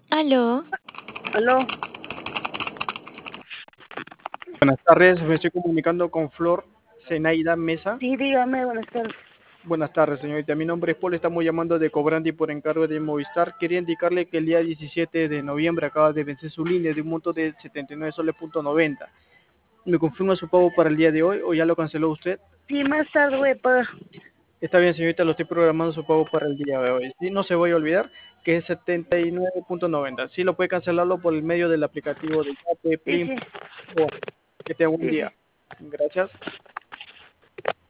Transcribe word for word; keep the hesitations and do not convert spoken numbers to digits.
Aló, Aló, Buenas tardes, me estoy comunicando con Flor Zenaida Mesa. sí, dígame, buenas tardes. Buenas tardes, señorita. Mi nombre es Paul, estamos llamando de Cobrandi por encargo de Movistar. Quería indicarle que el día diecisiete de noviembre acaba de vencer su línea de un monto de setenta y nueve soles punto noventa. ¿Me confirma su pago para el día de hoy o ya lo canceló usted? Sí, más tarde voy a pagar. Está bien, señorita, lo estoy programando su pago para el día de hoy. Sí, no se voy a olvidar que es setenta y nueve punto noventa. Sí, lo puede cancelarlo por el medio del aplicativo de Yape, Sí, Plim sí, o que tenga un sí, sí. día. Gracias.